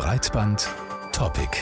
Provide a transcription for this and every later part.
Breitband-Topic.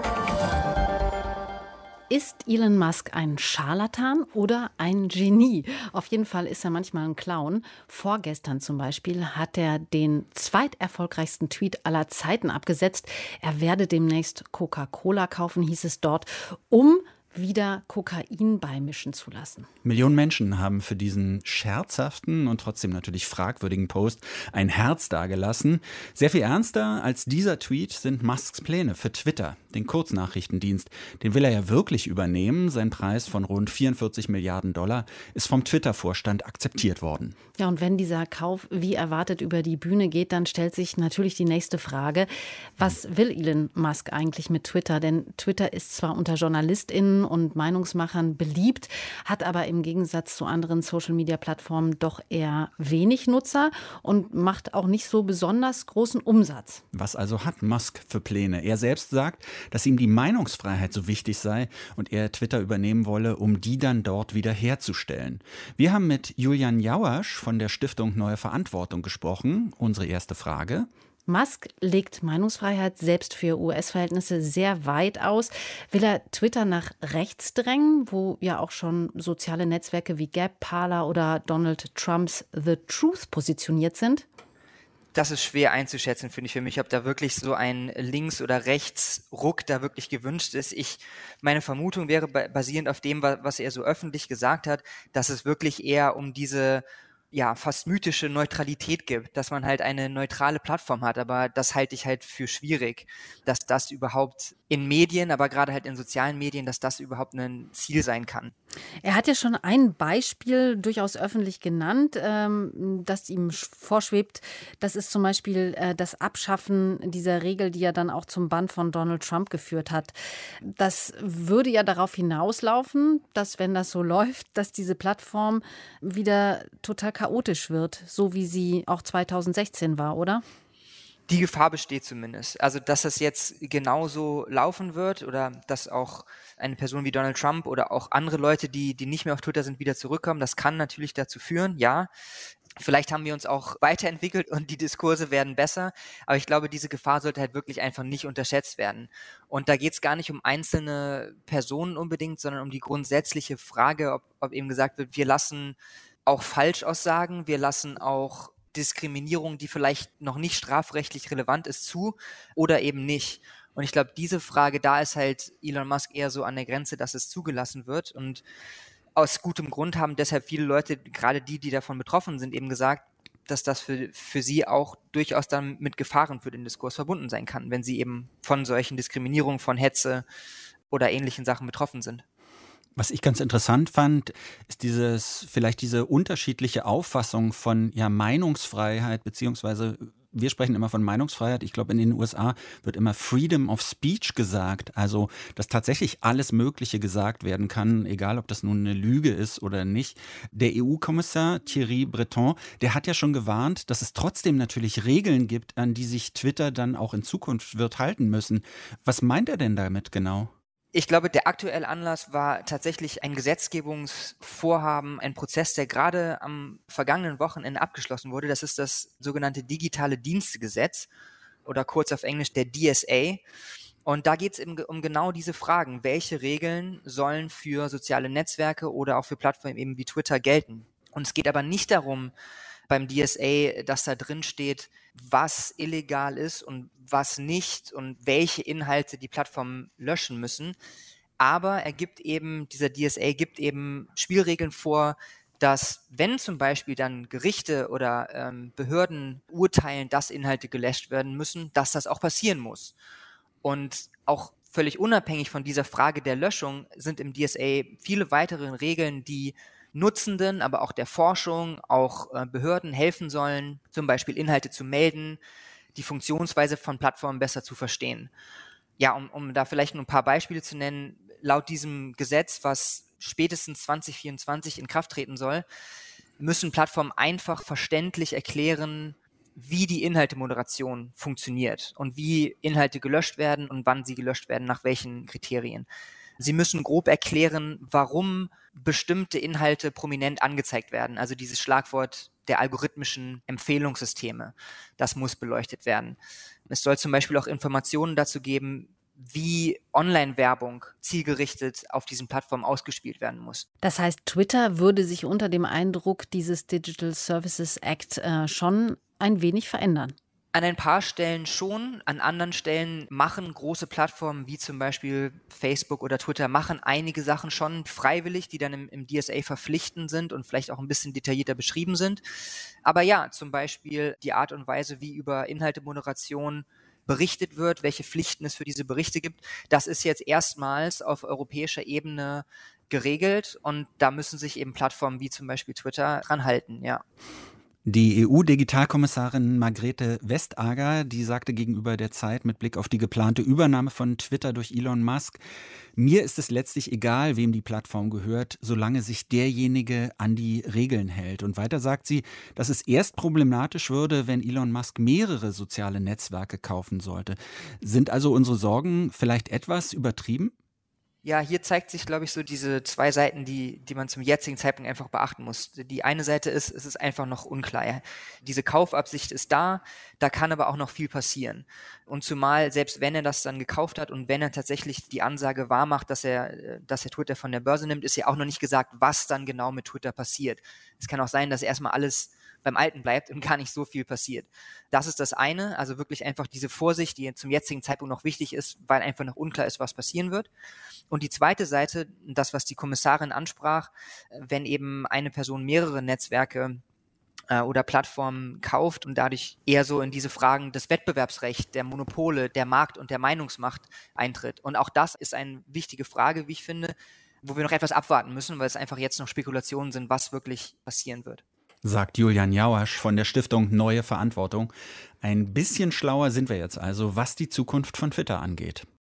Ist Elon Musk ein Scharlatan oder ein Genie? Auf jeden Fall ist er manchmal ein Clown. Vorgestern zum Beispiel hat er den zweiterfolgreichsten Tweet aller Zeiten abgesetzt. Er werde demnächst Coca-Cola kaufen, hieß es dort, um wieder Kokain beimischen zu lassen. Millionen Menschen haben für diesen scherzhaften und trotzdem natürlich fragwürdigen Post ein Herz dagelassen. Sehr viel ernster als dieser Tweet sind Musks Pläne für Twitter, den Kurznachrichtendienst. Den will er ja wirklich übernehmen. Sein Preis von rund 44 Milliarden Dollar ist vom Twitter-Vorstand akzeptiert worden. Ja, und wenn dieser Kauf wie erwartet über die Bühne geht, dann stellt sich natürlich die nächste Frage. Was will Elon Musk eigentlich mit Twitter? Denn Twitter ist zwar unter JournalistInnen und Meinungsmachern beliebt, hat aber im Gegensatz zu anderen Social-Media-Plattformen doch eher wenig Nutzer und macht auch nicht so besonders großen Umsatz. Was also hat Musk für Pläne? Er selbst sagt, dass ihm die Meinungsfreiheit so wichtig sei und er Twitter übernehmen wolle, um die dann dort wieder herzustellen. Wir haben mit Julian Jauersch von der Stiftung Neue Verantwortung gesprochen. Unsere erste Frage. Musk legt Meinungsfreiheit selbst für US-Verhältnisse sehr weit aus. Will er Twitter nach rechts drängen, wo ja auch schon soziale Netzwerke wie Gap, Parler oder Donald Trumps The Truth positioniert sind? Das ist schwer einzuschätzen, finde ich für mich, ob da wirklich so ein Links- oder Rechtsruck da wirklich gewünscht ist. Meine Vermutung wäre, basierend auf dem, was er so öffentlich gesagt hat, dass es wirklich eher um diese fast mythische Neutralität gibt, dass man halt eine neutrale Plattform hat, aber das halte ich halt für schwierig, dass das überhaupt in Medien, aber gerade halt in sozialen Medien, dass das überhaupt ein Ziel sein kann. Er hat ja schon ein Beispiel durchaus öffentlich genannt, das ihm vorschwebt. Das ist zum Beispiel das Abschaffen dieser Regel, die ja dann auch zum Bann von Donald Trump geführt hat. Das würde ja darauf hinauslaufen, dass, wenn das so läuft, dass diese Plattform wieder total chaotisch wird, so wie sie auch 2016 war, oder? Die Gefahr besteht zumindest. Also, dass es jetzt genauso laufen wird oder dass auch eine Person wie Donald Trump oder auch andere Leute, die nicht mehr auf Twitter sind, wieder zurückkommen, das kann natürlich dazu führen, ja. Vielleicht haben wir uns auch weiterentwickelt und die Diskurse werden besser, aber ich glaube, diese Gefahr sollte halt wirklich einfach nicht unterschätzt werden. Und da geht es gar nicht um einzelne Personen unbedingt, sondern um die grundsätzliche Frage, ob eben gesagt wird, wir lassen auch Falschaussagen, wir lassen auch Diskriminierung, die vielleicht noch nicht strafrechtlich relevant ist, zu oder eben nicht. Und ich glaube, diese Frage, da ist halt Elon Musk eher so an der Grenze, dass es zugelassen wird. Und aus gutem Grund haben deshalb viele Leute, gerade die davon betroffen sind, eben gesagt, dass das für sie auch durchaus dann mit Gefahren für den Diskurs verbunden sein kann, wenn sie eben von solchen Diskriminierungen, von Hetze oder ähnlichen Sachen betroffen sind. Was ich ganz interessant fand, ist diese unterschiedliche Auffassung von Meinungsfreiheit, beziehungsweise wir sprechen immer von Meinungsfreiheit. Ich glaube, in den USA wird immer Freedom of Speech gesagt, also dass tatsächlich alles Mögliche gesagt werden kann, egal ob das nun eine Lüge ist oder nicht. Der EU-Kommissar Thierry Breton, der hat ja schon gewarnt, dass es trotzdem natürlich Regeln gibt, an die sich Twitter dann auch in Zukunft wird halten müssen. Was meint er denn damit genau? Ich glaube, der aktuelle Anlass war tatsächlich ein Gesetzgebungsvorhaben, ein Prozess, der gerade am vergangenen Wochenende abgeschlossen wurde. Das ist das sogenannte Digitale Dienstegesetz oder kurz auf Englisch der DSA. Und da geht es um genau diese Fragen. Welche Regeln sollen für soziale Netzwerke oder auch für Plattformen eben wie Twitter gelten? Und es geht aber nicht darum, beim DSA, dass da drin steht, was illegal ist und was nicht und welche Inhalte die Plattformen löschen müssen. Aber dieser DSA gibt eben Spielregeln vor, dass wenn zum Beispiel dann Gerichte oder Behörden urteilen, dass Inhalte gelöscht werden müssen, dass das auch passieren muss. Und auch völlig unabhängig von dieser Frage der Löschung sind im DSA viele weitere Regeln, die Nutzenden, aber auch der Forschung, auch Behörden helfen sollen, zum Beispiel Inhalte zu melden, die Funktionsweise von Plattformen besser zu verstehen. Ja, um da vielleicht nur ein paar Beispiele zu nennen, laut diesem Gesetz, was spätestens 2024 in Kraft treten soll, müssen Plattformen einfach verständlich erklären, wie die Inhaltemoderation funktioniert und wie Inhalte gelöscht werden und wann sie gelöscht werden, nach welchen Kriterien. Sie müssen grob erklären, warum bestimmte Inhalte prominent angezeigt werden. Also dieses Schlagwort der algorithmischen Empfehlungssysteme. Das muss beleuchtet werden. Es soll zum Beispiel auch Informationen dazu geben, wie Online-Werbung zielgerichtet auf diesen Plattformen ausgespielt werden muss. Das heißt, Twitter würde sich unter dem Eindruck dieses Digital Services Act schon ein wenig verändern. An ein paar Stellen schon, an anderen Stellen machen große Plattformen wie zum Beispiel Facebook oder Twitter machen einige Sachen schon freiwillig, die dann im DSA verpflichtend sind und vielleicht auch ein bisschen detaillierter beschrieben sind. Aber ja, zum Beispiel die Art und Weise, wie über Inhaltemoderation berichtet wird, welche Pflichten es für diese Berichte gibt, das ist jetzt erstmals auf europäischer Ebene geregelt und da müssen sich eben Plattformen wie zum Beispiel Twitter dran halten, ja. Die EU-Digitalkommissarin Margrethe Vestager, die sagte gegenüber der Zeit mit Blick auf die geplante Übernahme von Twitter durch Elon Musk: Mir ist es letztlich egal, wem die Plattform gehört, solange sich derjenige an die Regeln hält. Und weiter sagt sie, dass es erst problematisch würde, wenn Elon Musk mehrere soziale Netzwerke kaufen sollte. Sind also unsere Sorgen vielleicht etwas übertrieben? Ja, hier zeigt sich, glaube ich, so diese zwei Seiten, die man zum jetzigen Zeitpunkt einfach beachten muss. Die eine Seite ist, es ist einfach noch unklar. Ja. Diese Kaufabsicht ist da kann aber auch noch viel passieren. Und zumal, selbst wenn er das dann gekauft hat und wenn er tatsächlich die Ansage wahrmacht, dass er Twitter von der Börse nimmt, ist ja auch noch nicht gesagt, was dann genau mit Twitter passiert. Es kann auch sein, dass erstmal alles beim Alten bleibt und gar nicht so viel passiert. Das ist das eine, also wirklich einfach diese Vorsicht, die zum jetzigen Zeitpunkt noch wichtig ist, weil einfach noch unklar ist, was passieren wird. Und die zweite Seite, das, was die Kommissarin ansprach, wenn eben eine Person mehrere Netzwerke oder Plattformen kauft und dadurch eher so in diese Fragen des Wettbewerbsrechts, der Monopole, der Markt- und der Meinungsmacht eintritt. Und auch das ist eine wichtige Frage, wie ich finde, wo wir noch etwas abwarten müssen, weil es einfach jetzt noch Spekulationen sind, was wirklich passieren wird. Sagt Julian Jauersch von der Stiftung Neue Verantwortung. Ein bisschen schlauer sind wir jetzt also, was die Zukunft von Twitter angeht.